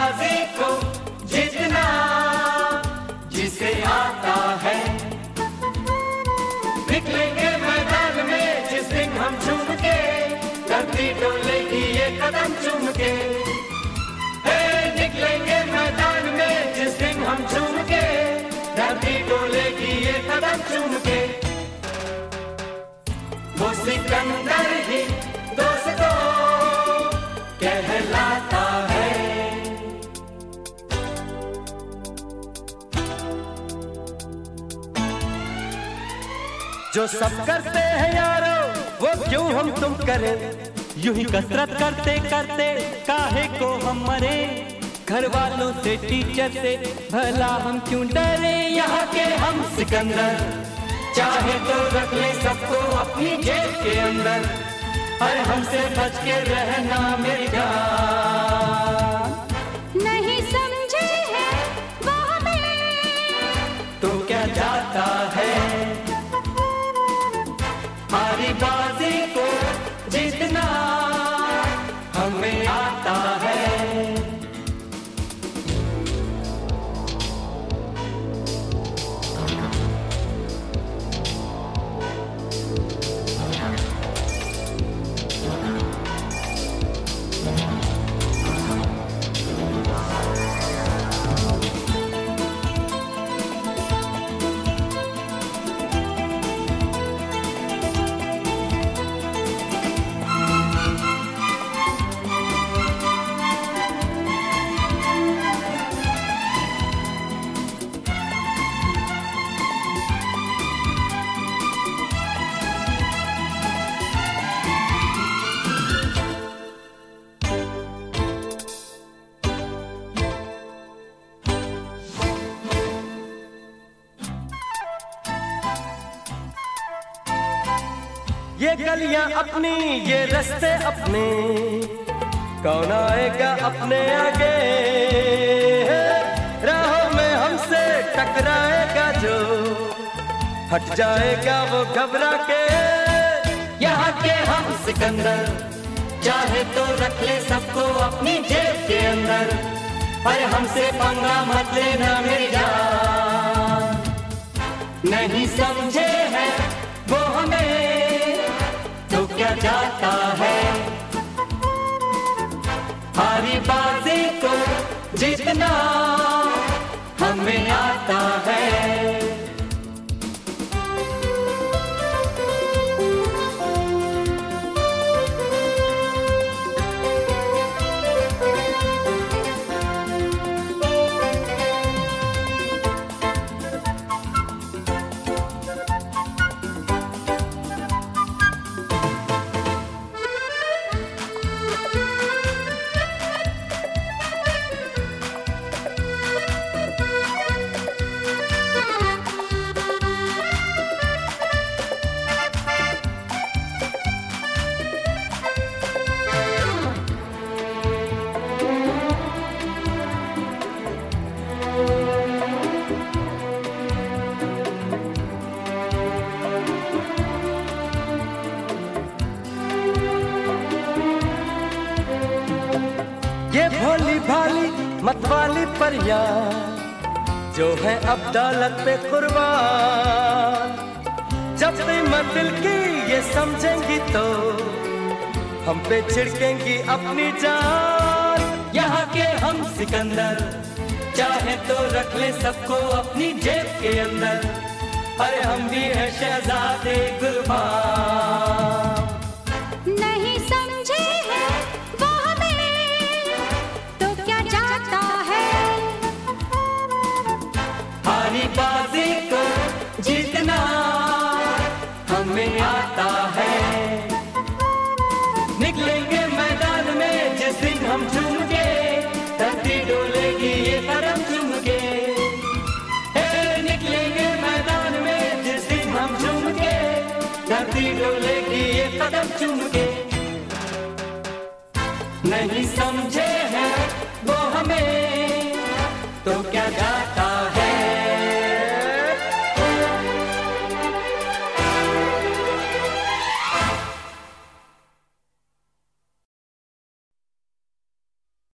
बाजी को जीतना जिसे आता है। निकलेंगे मैदान में जिस दिन हम झूम के, धरती डोलेगी ये कदम चूम के। निकलेंगे मैदान में जिस दिन हम झूम के, धरती डोलेगी ये कदम चूम के। वो सिकंदर ही दोस्तों कहलाता है। जो सब करते हैं यारो वो क्यों हम तुम करें, यूं ही कसरत करते करते काहे को हम मरे। घर वालों से टीचर से भला हम क्यों डरे, यहाँ के हम सिकंदर चाहे तो रख ले सबको अपनी जेब के अंदर, और हमसे बच के रहना मेरी जान। नहीं समझे हैं वो हमें तो क्या जाता है, हमारी बाजी को जीतना हमें आता है। ये गलियां अपनी ये रास्ते अपने, कौन आएगा अपने आगे। राहों में हमसे टकराएगा जो, हट जाएगा वो घबरा के। यहाँ के हम सिकंदर चाहे तो रख ले सबको अपनी जेब के अंदर, पर हमसे पंगा मत लेना मेरी जान। नहीं समझे हैं वो हमें तो क्या जाता है, हमारी बाजी को जीतना हमें आता है। ये भोली भाली मतवाली परियां जो है अब दौलत पे कुर्बान, जब कीमत दिल की ये समझेंगी तो हम पे छिड़केंगी अपनी जान। यहाँ के हम सिकंदर चाहे तो रख ले सबको अपनी जेब के अंदर, अरे हम भी है शहजादे गुलबान। नहीं समझे हैं वो हमें तो क्या जाता है, हारी बाजी को जीतना हमें आता है। निकलेंगे मैदान में जिस दिन हम झूम के, धरती डोलेगी ये कदम चूम के। निकलेंगे मैदान में जिस दिन हम झूम के, धरती डोलेगी ये कदम चूम के। नहीं समझे